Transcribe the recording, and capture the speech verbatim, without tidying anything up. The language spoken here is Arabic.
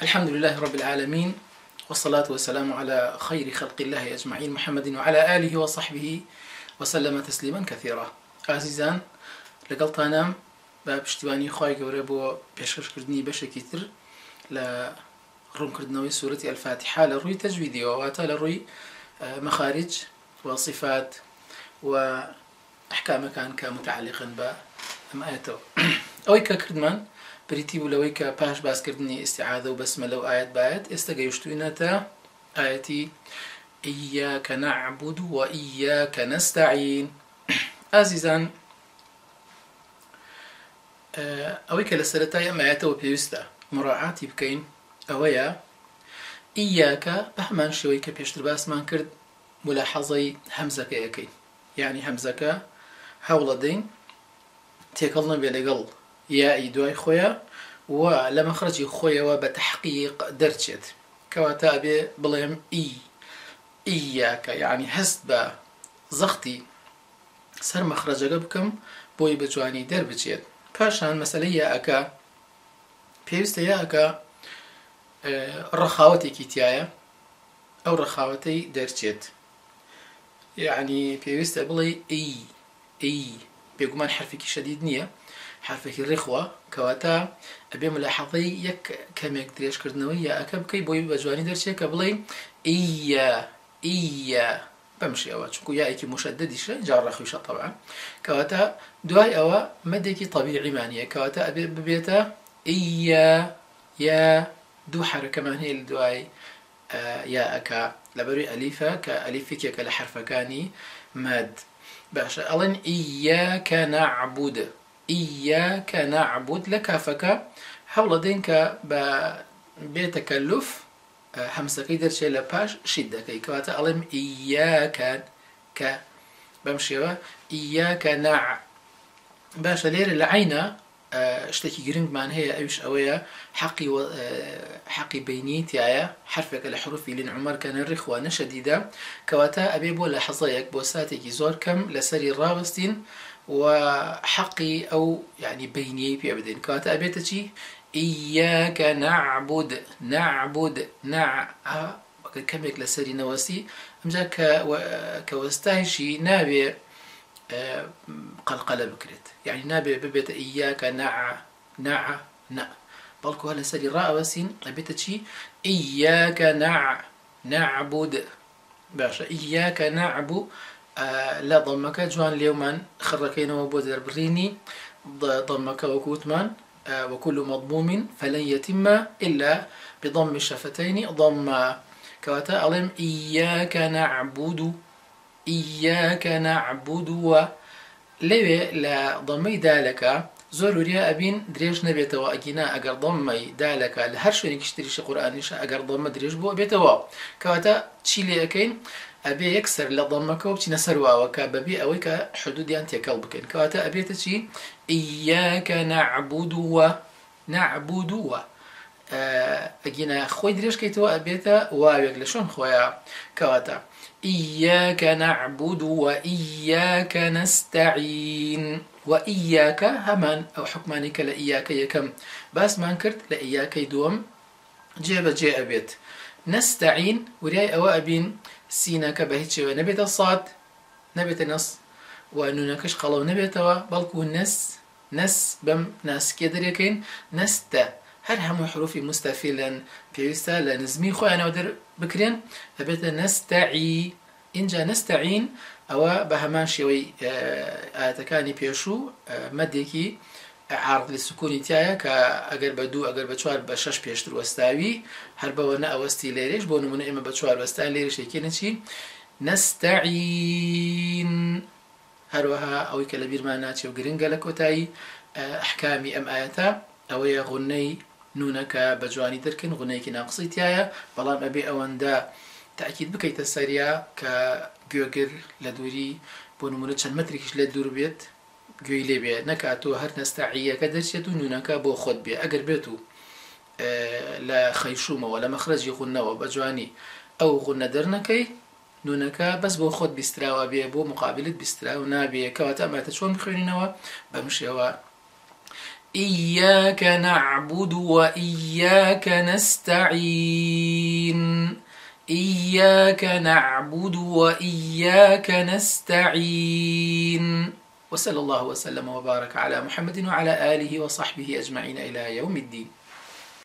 الحمد لله رب العالمين، والصلاة والسلام على خير خلق الله أجمعين، محمد وعلى آله وصحبه وسلم تسليما كثيرا. عزيزان، لقلتانا باب اشتواني خواهي قوريبو بيشكش كردني بشكي تر لرون كردنوي سورة الفاتحة لروي تجويدي وواتا لروي مخارج وصفات وأحكام كان كمتعلقا بأمآته أويكا كردمان بريتي ولويكا باش باس كردني استعاذة وبسملة وآيات بايت استقيشتوينتا آياتي إياك نعبد وإياك نستعين. عزيزان، أويكا لسرتايا ما يتو بيوستا مراعاتي بكين أويا إياك بهمان شويكا بيشتر باس مان كرد ملاحظي همزك يكين، يعني همزك هولدين تيكلنا بلقل يا إيدواي خويا ولمخرج خويا وبتحقيق درجت كواتا أبي بليم إي إياك، يعني هست بزختي سر مخرج بكم بوي بجواني در بجيت باشان مسألة يا أكا بيوست يا أكا رخاوتي كيتيايا أو رخاوتي درجت، يعني بيوست بلي إي إي بيقومان حرفك شديد نية حرفك الرخوة كواتا أبي ملاحظي يك كم يقدريش كردنوية أكب كي بوي بجواني درشي كبلي إيا إيا بمشي أوا شكو يا إيكي مشددش جار رخوشة طبعا كواتا دواي أوا مديكي طبيعي مانية كواتا أبي ببيتا إيا يا دو حركة من هي الدواي آه يا أكا لبري أليفة كأليفك كالحرف كاني ماد باشا ألين إياك نعبد إياك نعبد لكافك حول دينك بتكلف همسة كيدر شيء لباش شدة كي كواتا ألم إياك ك بمشي إياك نع باشا لير العينة اشتكي جرينج مان هي أيش أويا حقي و حقي بينيتي يا حرفك الحروف لين عمر كان الرخوة نشديدة كواتا أبي بولا حظيك بوساتك زور كم لسري الرابستين وحقي أو يعني بيني في أبدين كواتا أبيتشي إياك نعبد نعبد نع كمك لسري نواسي أمجا كوستاهشي نابي قلقلة بكرت، يعني نابي ببيت إياك نع نع نع بلكو هلا سري راء وسين أبيتشي إياك نع نعبد باشا إياك نعبد آه لا ضمك جوان اليومان خركين وبودر بريني ضمك وكوتمان آه وكل مضموم فلن يتم إلا بضم الشفتين ضم كواتا ألم إياك نعبد إياك نعبد و لوي لا ضمي دالك زوروريا أبين دريج نبيتوا أجينا أجر ضمي دالك لهرشوني كشتريش قرآن إيش أجر ضم دريج بو بيتوا كواتا تشيلي أكين أبي يكسر لضمك وبتي نسروا وكاببي أويك حدود أنت كلبك كواتا أبي تشي إياك نعبد و نعبد و أجينا خوي دريش كيتوا أبيتا واويك لشون خويا كواتا إياك نعبد وإياك نستعين وإياك همان أو حكمانك لإياك يكم بس ما انكرت لإياك يدوم جيب جي أبيت نستعين ورياي أو أبين سيناك بهيتش ونبيت الصاد نبيت النص ونونكش قلو نبيتوا بلكو نس نس بم ناس كيدر يكين نستا هل هم حروف مستفيلا بيوستا لنزمي خو أنا ودر بكرين أبيت نستعي إنجا نستعين أو بهمان شوي آتكاني بيشو مديكي عارض للسكون تاعي كأجر بدو أجر بتشوار بشش بيشتر وستاوي هربا ونا أوستي ليريش بونو من إما بتشوار وستاوي ليريش يكين شيء نستعين هروها أو كلبير ما ناتي وجرينجا لكوتاي أحكامي أم آياتا أو يا غني نونك بجواني دركن غني كناقصي تاعي بلام أبي أوندا تأكيد بكي تسريا كجوجر لدوري بونو من شن متركش لدور بيت جويلي بيه نكاتو هر نستعية كدرشتو نونكا بو خود بيه اگر بيتو آه لا خيشومة ولا مخرج يغنى وبجواني او غنى درنكي نونكا بس بو خود بيستراو بيه بو مقابلة بيستراو نابيه كواتا ما تشون بخوينينوا بمشيوا إياك نعبد وإياك نستعين. إياك نعبد وإياك نستعين. وصلى الله وسلم وبارك على محمد وعلى آله وصحبه أجمعين إلى يوم الدين.